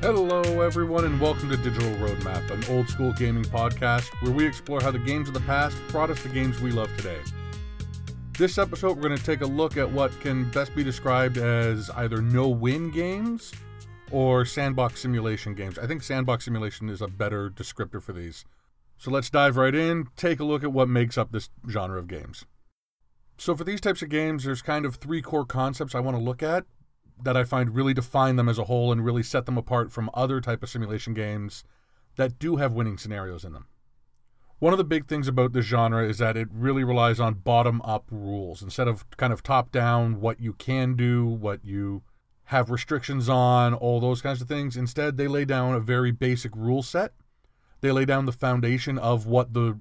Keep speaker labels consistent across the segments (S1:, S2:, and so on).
S1: Hello everyone and welcome to Digital Roadmap, an old school gaming podcast where we explore how the games of the past brought us the games we love today. This episode we're going to take a look at what can best be described as either no-win games or sandbox simulation games. I think sandbox simulation is a better descriptor for these. So let's dive right in, take a look at what makes up this genre of games. So for these types of games, there's kind of three core concepts I want to look at that I find really define them as a whole and really set them apart from other type of simulation games that do have winning scenarios in them. One of the big things about this genre is that it really relies on bottom-up rules. Instead of kind of top-down, what you can do, what you have restrictions on, all those kinds of things. Instead, they lay down a very basic rule set. They lay down the foundation of what the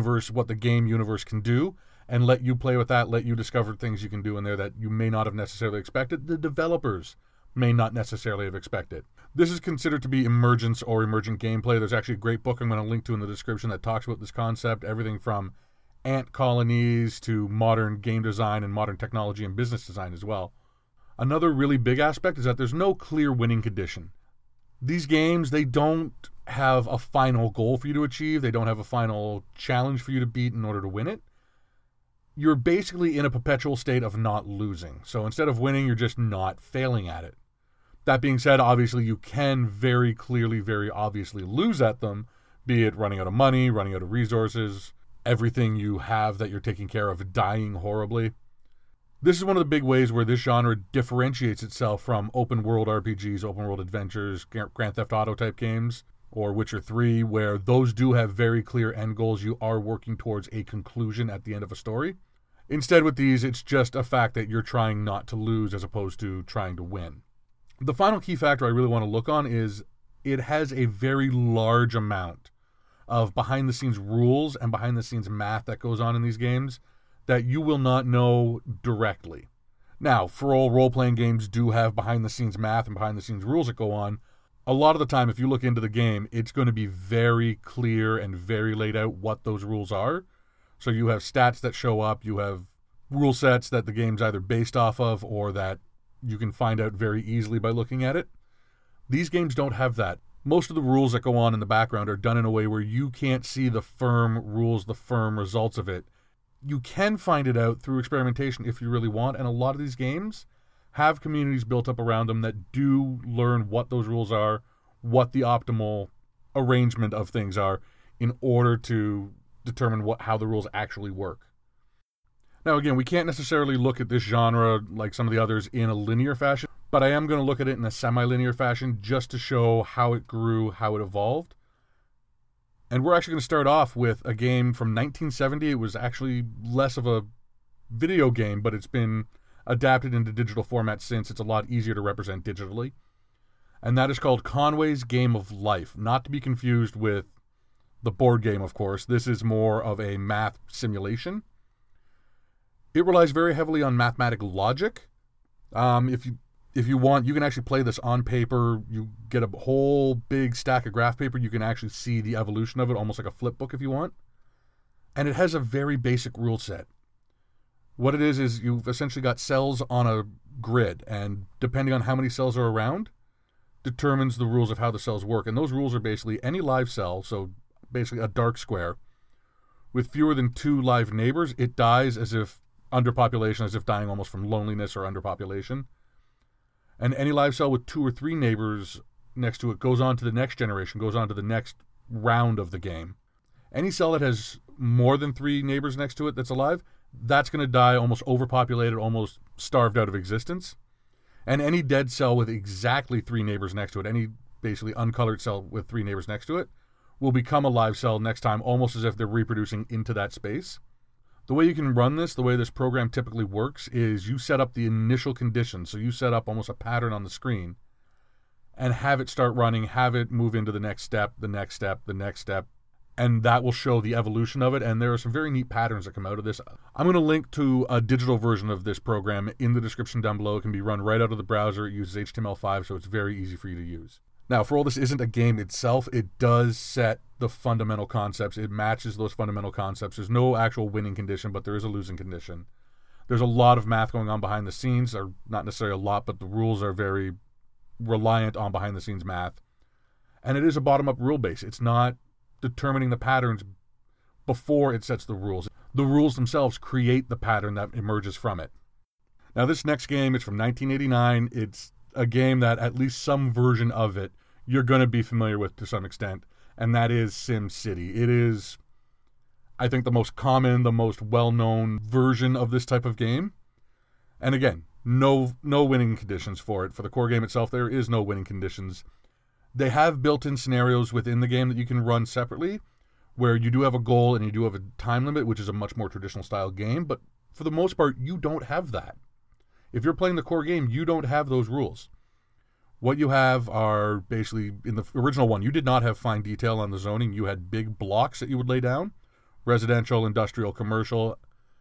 S1: game universe can do, and let you play with that, let you discover things you can do in there that you may not have necessarily expected. The developers may not necessarily have expected. This is considered to be emergence or emergent gameplay. There's actually a great book I'm going to link to in the description that talks about this concept, everything from ant colonies to modern game design and modern technology and business design as well. Another really big aspect is that there's no clear winning condition. These games, they don't have a final goal for you to achieve. They don't have a final challenge for you to beat in order to win it. You're basically in a perpetual state of not losing. So instead of winning, you're just not failing at it. That being said, obviously you can very clearly, very obviously lose at them, be it running out of money, running out of resources, everything you have that you're taking care of dying horribly. This is one of the big ways where this genre differentiates itself from open world RPGs, open world adventures, Grand Theft Auto type games, or Witcher 3, where those do have very clear end goals. You are working towards a conclusion at the end of a story. Instead, with these, it's just a fact that you're trying not to lose as opposed to trying to win. The final key factor I really want to look on is it has a very large amount of behind-the-scenes rules and behind-the-scenes math that goes on in these games that you will not know directly. Now, for all role-playing games do have behind-the-scenes math and behind-the-scenes rules that go on. A lot of the time, if you look into the game, it's going to be very clear and very laid out what those rules are. So you have stats that show up, you have rule sets that the game's either based off of or that you can find out very easily by looking at it. These games don't have that. Most of the rules that go on in the background are done in a way where you can't see the firm rules, the firm results of it. You can find it out through experimentation if you really want, and a lot of these games have communities built up around them that do learn what those rules are, what the optimal arrangement of things are in order to determine how the rules actually work. Now again, we can't necessarily look at this genre like some of the others in a linear fashion, but I am going to look at it in a semi-linear fashion just to show how it grew, how it evolved. And we're actually going to start off with a game from 1970. It was actually less of a video game, but it's been adapted into digital format since. It's a lot easier to represent digitally. And that is called Conway's Game of Life. Not to be confused with the board game, of course. This is more of a math simulation. It relies very heavily on mathematical logic. If you want, you can actually play this on paper. You get a whole big stack of graph paper. You can actually see the evolution of it, almost like a flip book if you want. And it has a very basic rule set. What it is you've essentially got cells on a grid, and depending on how many cells are around, determines the rules of how the cells work. And those rules are basically any live cell, so basically a dark square, with fewer than 2 live neighbors, it dies as if underpopulation, as if dying almost from loneliness or underpopulation. And any live cell with 2 or 3 neighbors next to it goes on to the next generation, goes on to the next round of the game. Any cell that has more than 3 neighbors next to it that's alive, that's going to die almost overpopulated, almost starved out of existence. And any dead cell with exactly 3 neighbors next to it, any basically uncolored cell with 3 neighbors next to it, will become a live cell next time, almost as if they're reproducing into that space. The way you can run this, the way this program typically works, is you set up the initial conditions. So you set up almost a pattern on the screen and have it start running, have it move into the next step, the next step, the next step, and that will show the evolution of it. And there are some very neat patterns that come out of this. I'm going to link to a digital version of this program in the description down below. It can be run right out of the browser. It uses HTML5, so it's very easy for you to use. Now, for all this isn't a game itself, it does set the fundamental concepts. It matches those fundamental concepts. There's no actual winning condition, but there is a losing condition. There's a lot of math going on behind the scenes, or not necessarily a lot, but the rules are very reliant on behind the scenes math. And it is a bottom-up rule base. It's not determining the patterns before it sets the rules. The rules themselves create the pattern that emerges from it. Now, this next game is from 1989. It's a game that at least some version of it you're going to be familiar with to some extent, and that is SimCity. It is, I think, the most common, the most well-known version of this type of game. And again, no winning conditions for it. For the core game itself, there is no winning conditions. They have built-in scenarios within the game that you can run separately, where you do have a goal and you do have a time limit, which is a much more traditional style game, but for the most part, you don't have that. If you're playing the core game, you don't have those rules. What you have are basically, in the original one, you did not have fine detail on the zoning. You had big blocks that you would lay down, residential, industrial, commercial,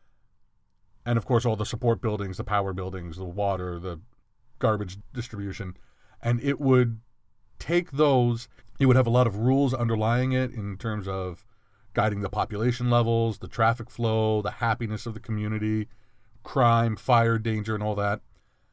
S1: and of course all the support buildings, the power buildings, the water, the garbage distribution. And it would take those, it would have a lot of rules underlying it in terms of guiding the population levels, the traffic flow, the happiness of the community, crime, fire, danger, and all that.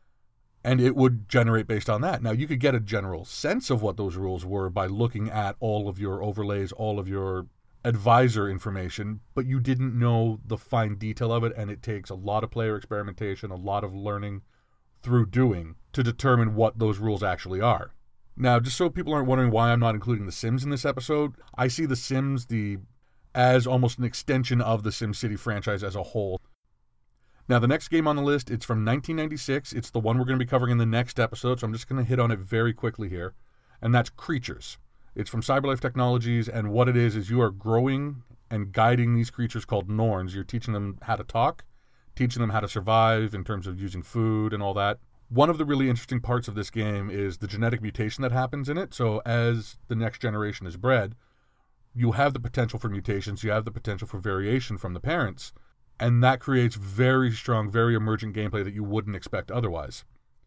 S1: And it would generate based on that. Now, you could get a general sense of what those rules were by looking at all of your overlays, all of your advisor information, but you didn't know the fine detail of it, and it takes a lot of player experimentation, a lot of learning through doing to determine what those rules actually are. Now, just so people aren't wondering why I'm not including The Sims in this episode, I see The Sims as almost an extension of the SimCity franchise as a whole. Now, the next game on the list, it's from 1996. It's the one we're going to be covering in the next episode, so I'm just going to hit on it very quickly here, and that's Creatures. It's from CyberLife Technologies, and what it is you are growing and guiding these creatures called Norns. You're teaching them how to talk, teaching them how to survive in terms of using food and all that. One of the really interesting parts of this game is the genetic mutation that happens in it. So as the next generation is bred, you have the potential for mutations, you have the potential for variation from the parents, and that creates very strong, very emergent gameplay that you wouldn't expect otherwise.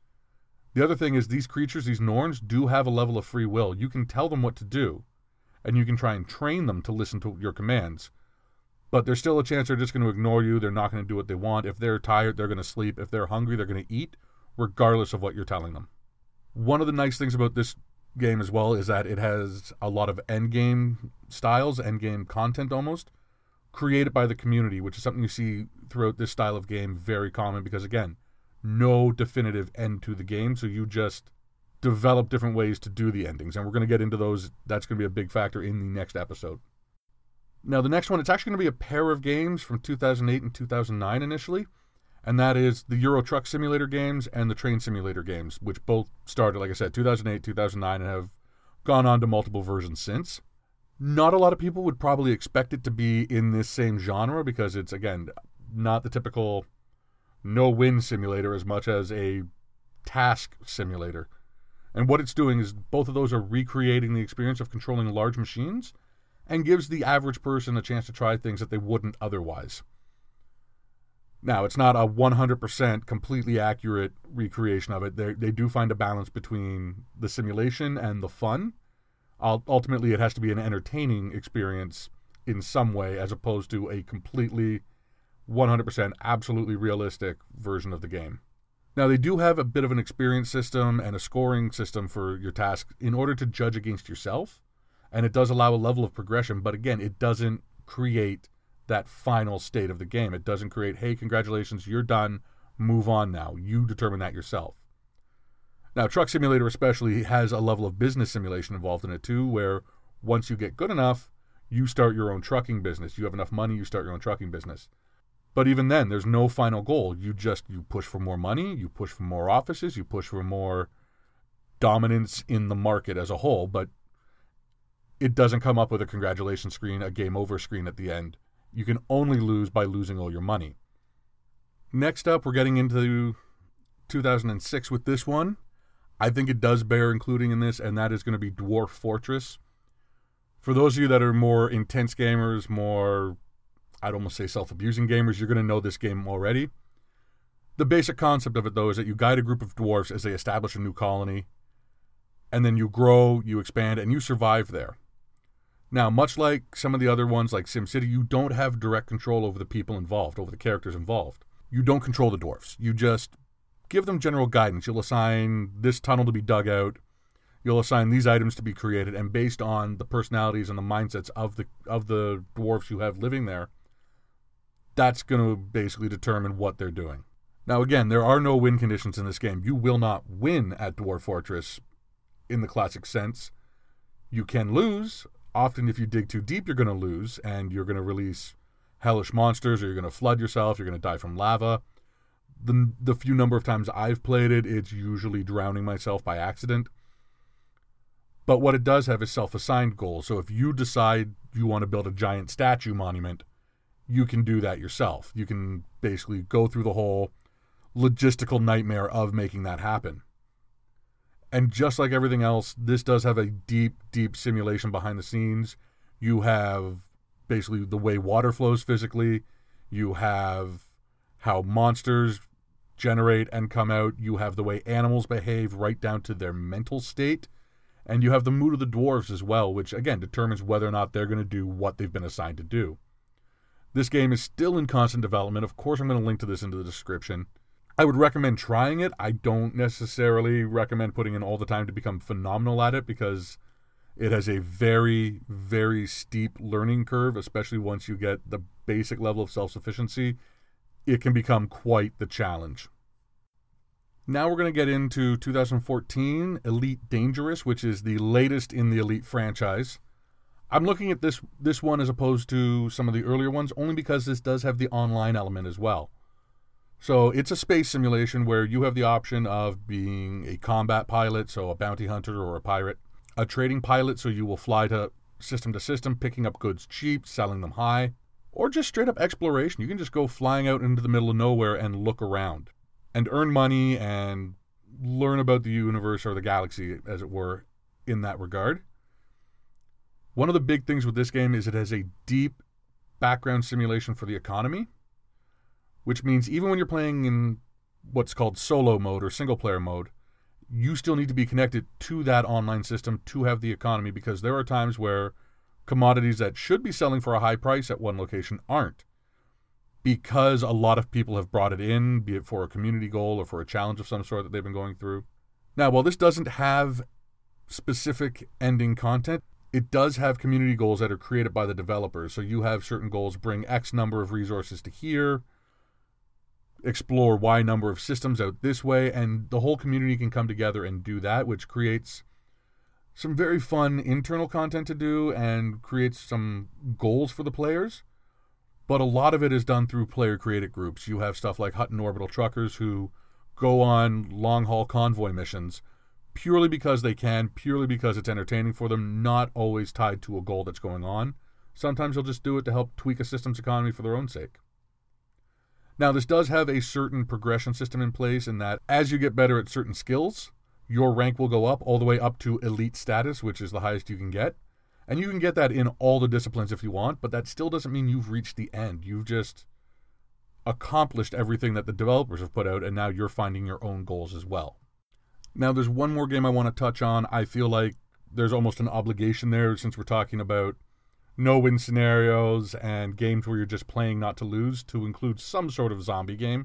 S1: The other thing is these creatures, these Norns, do have a level of free will. You can tell them what to do, and you can try and train them to listen to your commands. But there's still a chance they're just going to ignore you. They're not going to do what they want. If they're tired, they're going to sleep. If they're hungry, they're going to eat, regardless of what you're telling them. One of the nice things about this game as well is that it has a lot of endgame styles, endgame content almost, created by the community, which is something you see throughout this style of game very common because, again, no definitive end to the game, so you just develop different ways to do the endings, and we're going to get into those. That's going to be a big factor in the next episode. Now, the next one, it's actually going to be a pair of games from 2008 and 2009 initially, and that is the Euro Truck Simulator games and the Train Simulator games, which both started, like I said, 2008, 2009, and have gone on to multiple versions since. Not a lot of people would probably expect it to be in this same genre because it's, again, not the typical no-win simulator as much as a task simulator. And what it's doing is both of those are recreating the experience of controlling large machines and gives the average person a chance to try things that they wouldn't otherwise. Now, it's not a 100% completely accurate recreation of it. They do find a balance between the simulation and the fun. Ultimately, it has to be an entertaining experience in some way as opposed to a completely 100% absolutely realistic version of the game. Now, they do have a bit of an experience system and a scoring system for your tasks in order to judge against yourself, and it does allow a level of progression, but again, it doesn't create that final state of the game. It doesn't create, hey, congratulations, you're done, move on now. You determine that yourself. Now, Truck Simulator especially has a level of business simulation involved in it too, where once you get good enough, you start your own trucking business. You have enough money, you start your own trucking business. But even then, there's no final goal. You push for more money, you push for more offices, you push for more dominance in the market as a whole, but it doesn't come up with a congratulations screen, a game over screen at the end. You can only lose by losing all your money. Next up, we're getting into 2006 with this one. I think it does bear including in this, and that is going to be Dwarf Fortress. For those of you that are more intense gamers, more, I'd almost say self-abusing gamers, you're going to know this game already. The basic concept of it, though, is that you guide a group of dwarves as they establish a new colony, and then you grow, you expand, and you survive there. Now, much like some of the other ones like SimCity, you don't have direct control over the people involved, over the characters involved. You don't control the dwarves. You just give them general guidance. You'll assign this tunnel to be dug out. you'll assign these items to be created, and based on the personalities and the mindsets of the dwarves you have living there, that's going to basically determine what they're doing. Now, again, there are no win conditions in this game. You will not win at Dwarf Fortress in the classic sense. You can lose. Often, if you dig too deep, you're going to lose, and you're going to release hellish monsters, or you're going to flood yourself, you're going to die from lava. The few number of times I've played it, it's usually drowning myself by accident. But what it does have is self-assigned goals. So if you decide you want to build a giant statue monument, you can do that yourself. You can basically go through the whole logistical nightmare of making that happen. And just like everything else, this does have a deep, deep simulation behind the scenes. You have basically the way water flows physically. You have how monsters generate and come out. You have the way animals behave right down to their mental state. And you have the mood of the dwarves as well, which again determines whether or not they're going to do what they've been assigned to do. This game is still in constant development. Of course, I'm going to link to this into the description. I would recommend trying it. I don't necessarily recommend putting in all the time to become phenomenal at it, because it has a very, very steep learning curve, especially once you get the basic level of self-sufficiency. It can become quite the challenge. Now we're going to get into 2014 Elite Dangerous, which is the latest in the Elite franchise. I'm looking at this one as opposed to some of the earlier ones, only because this does have the online element as well. So it's a space simulation where you have the option of being a combat pilot, so a bounty hunter or a pirate, a trading pilot, so you will fly to system, picking up goods cheap, selling them high, or just straight up exploration. You can just go flying out into the middle of nowhere and look around and earn money and learn about the universe, or the galaxy, as it were, in that regard. One of the big things with this game is it has a deep background simulation for the economy, which means even when you're playing in what's called solo mode or single player mode, you still need to be connected to that online system to have the economy, because there are times where commodities that should be selling for a high price at one location aren't, because a lot of people have brought it in, be it for a community goal or for a challenge of some sort that they've been going through. Now, while this doesn't have specific ending content, it does have community goals that are created by the developers. So you have certain goals: bring X number of resources to here, explore Y number of systems out this way, and the whole community can come together and do that, which creates some very fun internal content to do and creates some goals for the players. But a lot of it is done through player-created groups. You have stuff like Hutton Orbital Truckers who go on long-haul convoy missions purely because they can, purely because it's entertaining for them, not always tied to a goal that's going on. Sometimes they'll just do it to help tweak a system's economy for their own sake. Now, this does have a certain progression system in place, in that as you get better at certain skills, your rank will go up all the way up to elite status, which is the highest you can get. And you can get that in all the disciplines if you want, but that still doesn't mean you've reached the end. You've just accomplished everything that the developers have put out, and now you're finding your own goals as well. Now, there's one more game I want to touch on. I feel like there's almost an obligation there, since we're talking about no-win scenarios and games where you're just playing not to lose, to include some sort of zombie game.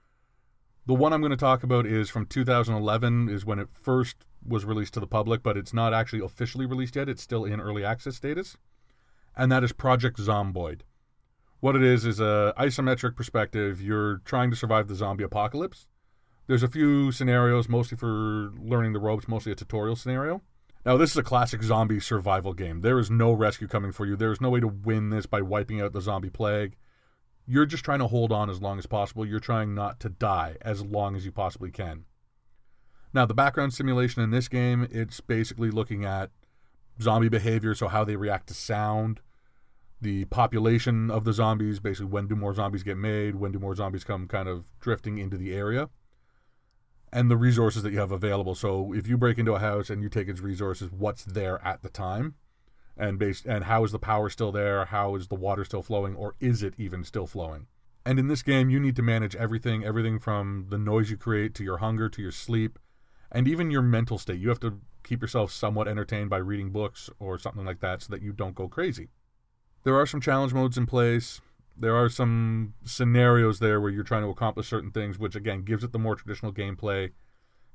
S1: The one I'm going to talk about is from 2011, is when it first was released to the public, but it's not actually officially released yet. It's still in early access status. And that is Project Zomboid. What it is a isometric perspective. You're trying to survive the zombie apocalypse. There's a few scenarios, mostly for learning the ropes, mostly a tutorial scenario. Now, this is a classic zombie survival game. There is no rescue coming for you. There is no way to win this by wiping out the zombie plague. You're just trying to hold on as long as possible. You're trying not to die as long as you possibly can. Now, the background simulation in this game, it's basically looking at zombie behavior, so how they react to sound, the population of the zombies, basically when do more zombies get made, when do more zombies come kind of drifting into the area, and the resources that you have available. So if you break into a house and you take its resources, what's there at the time, and how is the power still there, how is the water still flowing, or is it even still flowing? And in this game, you need to manage everything from the noise you create to your hunger to your sleep, and even your mental state. You have to keep yourself somewhat entertained by reading books or something like that so that you don't go crazy. There are some challenge modes in place. There are some scenarios there where you're trying to accomplish certain things, which again gives it the more traditional gameplay,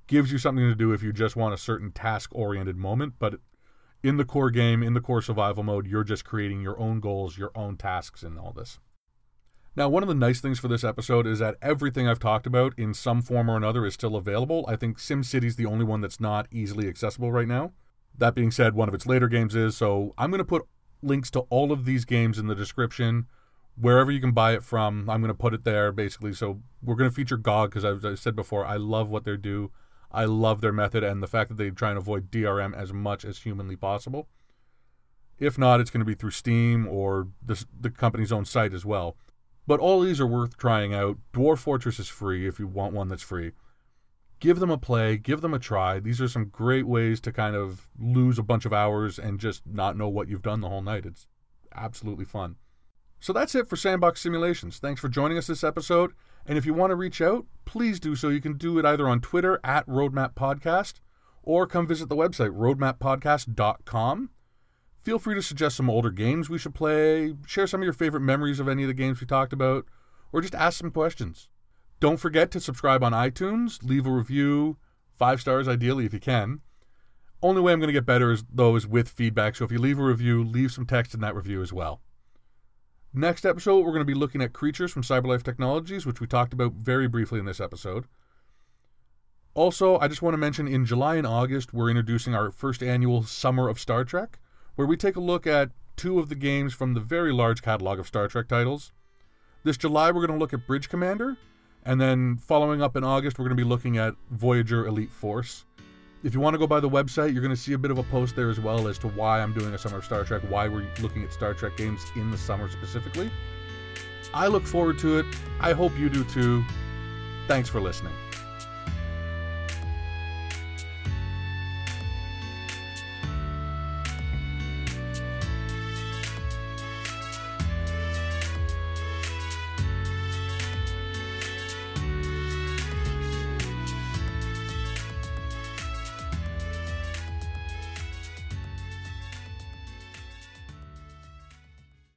S1: gives you something to do if you just want a certain task-oriented moment, but in the core game, in the core survival mode, you're just creating your own goals, your own tasks in all this. Now, one of the nice things for this episode is that everything I've talked about in some form or another is still available. I think SimCity's the only one that's not easily accessible right now. That being said, one of its later games is, so I'm going to put links to all of these games in the description. Wherever you can buy it from, I'm going to put it there, basically. So we're going to feature GOG, because as I said before, I love what they do. I love their method and the fact that they try and avoid DRM as much as humanly possible. If not, it's going to be through Steam or the company's own site as well. But all these are worth trying out. Dwarf Fortress is free if you want one that's free. Give them a play. Give them a try. These are some great ways to kind of lose a bunch of hours and just not know what you've done the whole night. It's absolutely fun. So that's it for Sandbox Simulations. Thanks for joining us this episode. And if you want to reach out, please do so. You can do it either on Twitter at Roadmap Podcast or come visit the website roadmappodcast.com. Feel free to suggest some older games we should play, share some of your favorite memories of any of the games we talked about, or just ask some questions. Don't forget to subscribe on iTunes, leave a review, 5 stars ideally if you can. Only way I'm going to get better is with feedback, so if you leave a review, leave some text in that review as well. Next episode, we're going to be looking at Creatures from CyberLife Technologies, which we talked about very briefly in this episode. Also, I just want to mention in July and August, we're introducing our first annual Summer of Star Trek, where we take a look at 2 of the games from the very large catalog of Star Trek titles. This July, we're going to look at Bridge Commander, and then following up in August, we're going to be looking at Voyager Elite Force. If you want to go by the website, you're going to see a bit of a post there as well as to why I'm doing a Summer of Star Trek, why we're looking at Star Trek games in the summer specifically. I look forward to it. I hope you do too. Thanks for listening.